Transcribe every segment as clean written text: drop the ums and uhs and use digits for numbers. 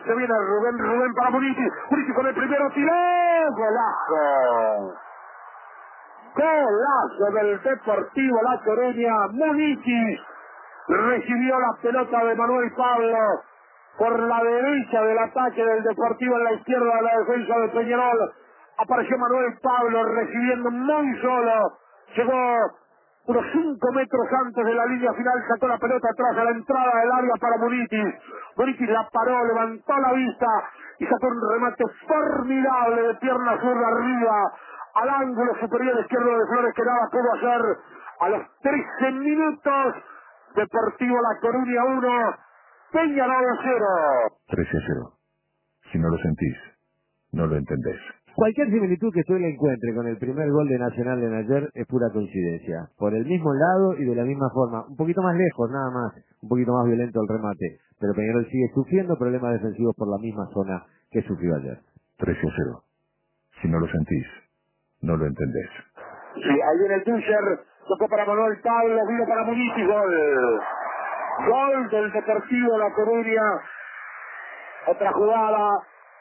Se viene Rubén para Munitis. Munitis con el primero, tiró. Golazo. Golazo del Deportivo La Coruña. Munitis recibió la pelota de Manuel Pablo por la derecha del ataque del Deportivo, en la izquierda de la defensa de Peñarol. Apareció Manuel Pablo recibiendo muy solo. Llegó unos 5 metros antes de la línea final, sacó la pelota atrás a la entrada del área para Munitis. Munitis la paró, levantó la vista y sacó un remate formidable de pierna zurda arriba al ángulo superior izquierdo de Flores, que nada pudo hacer. A los 13 minutos, Deportivo La Coruña 1, Peñarol 0. 13-0. Si no lo sentís, no lo entendés. Cualquier similitud que usted le encuentre con el primer gol de Nacional de ayer es pura coincidencia. Por el mismo lado y de la misma forma. Un poquito más lejos, nada más. Un poquito más violento el remate. Pero Peñarol sigue sufriendo problemas defensivos por la misma zona que sufrió ayer. 13-0. Si no lo sentís, no lo entendés. Sí, ahí viene el Duscher, tocó para Manuel Pablo, vino para Munitis, gol. Gol del Deportivo La Coruña. Otra jugada.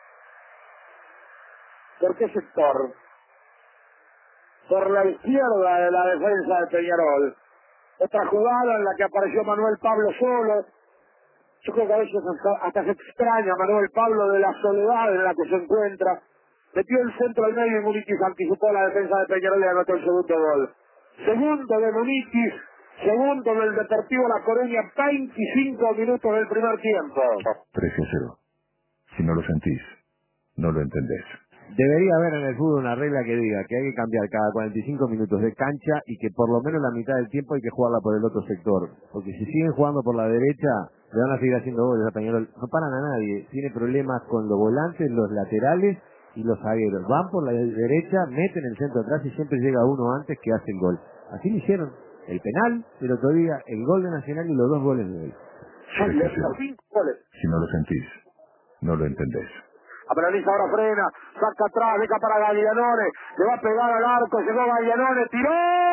¿Por qué sector? Por la izquierda de la defensa de Peñarol. Otra jugada en la que apareció Manuel Pablo solo. Yo creo que a veces hasta se extraña Manuel Pablo de la soledad en la que se encuentra. Metió el centro al medio y Munitis anticipó la defensa de Peñarol y anotó el segundo gol. Segundo de Munitis, segundo del Deportivo La Coruña, 25 minutos del primer tiempo. 13-0. Si no lo sentís, no lo entendés. Debería haber en el fútbol una regla que diga que hay que cambiar cada 45 minutos de cancha y que por lo menos la mitad del tiempo hay que jugarla por el otro sector. Porque si siguen jugando por la derecha, le van a seguir haciendo goles a Peñarol. No paran a nadie. Tiene problemas con los volantes, los laterales y los zagueros. Van por la derecha, meten el centro atrás y siempre llega uno antes que hace el gol. Así lo hicieron. El penal el otro día, el gol de Nacional y los 2 goles de hoy. 13-0. Si no lo sentís, no lo entendés. Aperaliza, ahora frena, saca atrás, deja para Gaglianone, le va a pegar al arco, llegó Gaglianone, tiró.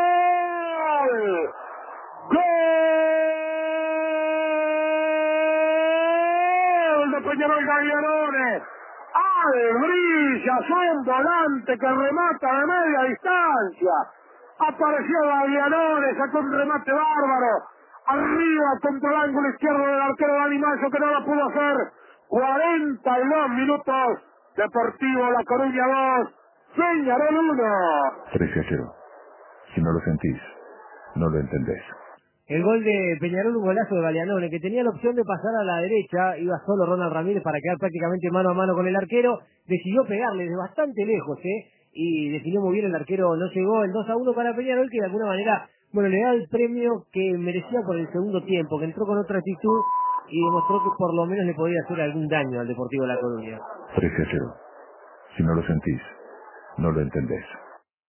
¡Gol de Peñarol! Gaglianone. Brilla, un volante que remata de media distancia. Apareció Gaglianone, sacó un remate bárbaro. Arriba contra el ángulo izquierdo del arquero Dani Mayo, que no la pudo hacer. 42 minutos. Deportivo La Coruña 2, Peñarol 1. 13-0. Si no lo sentís, no lo entendés. El gol de Peñarol, un golazo de Gaglianone, que tenía la opción de pasar a la derecha, iba solo Ronald Ramírez para quedar prácticamente mano a mano con el arquero, decidió pegarle de bastante lejos, y definió muy bien el arquero, no llegó el 2-1 para Peñarol, que de alguna manera, le da el premio que merecía por el segundo tiempo, que entró con otra actitud y demostró que por lo menos le podía hacer algún daño al Deportivo La Coruña. 13-0. Si no lo sentís, no lo entendés.